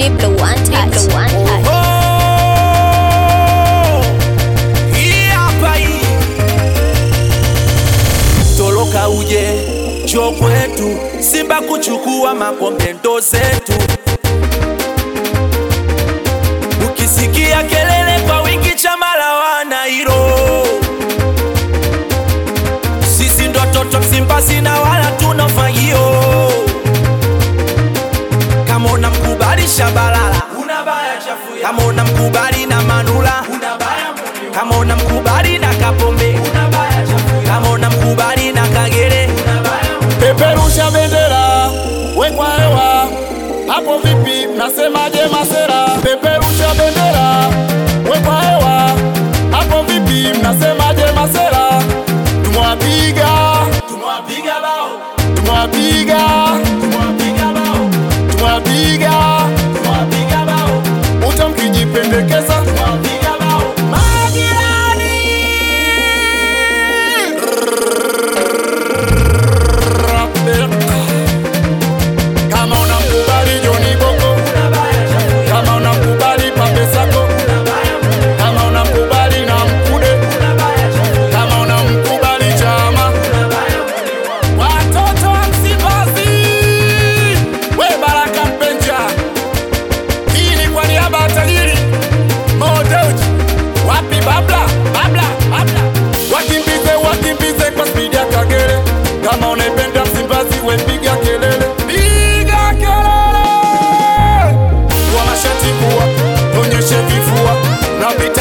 Diplo one touch. Toloka uje cho kwetu, Simba kuchukua makombe ndo zetu. Ukisikia kelele kwa wingi chama la wana hiro, sisi ndo toto Simba sina wala tunafagio. Kama unamkubali Shabalala unabaya chafu, kama unamkubali na Manula unabaya mwenye, kama unamkubali na Kapombe unabaya chafu, kama unamkubali na Kagere unabaya mwenye. Peperusha bendera wekwa hewa, hapo vipi mnasemaje masera? Peperusha bendera wekwa hewa, hapo vipi mnasemaje masera? Tumwapiga bao, tumwapiga bao, tumwapiga bao, utamkijipendekeza tumwapiga bao. Magirani kama unamkubali Johnny Bongo unabaya chafu, kama unamkubali Pape Sako unabaya mwenye, kama unamkubali na Mkude unabaya chafu, kama unamkubali Chama unabaya mwenye. Watoto wa Msimbazi, we Baraka Mpenja, hii ni kwa niaba ya tajiri Modeuji. Wapi babla wakimbize kwa speed ya Kagere. Kama unaipenda Msimbazi we piga kelele, piga kelele. Kwa mashati kuwa, onyeshe kifua na pita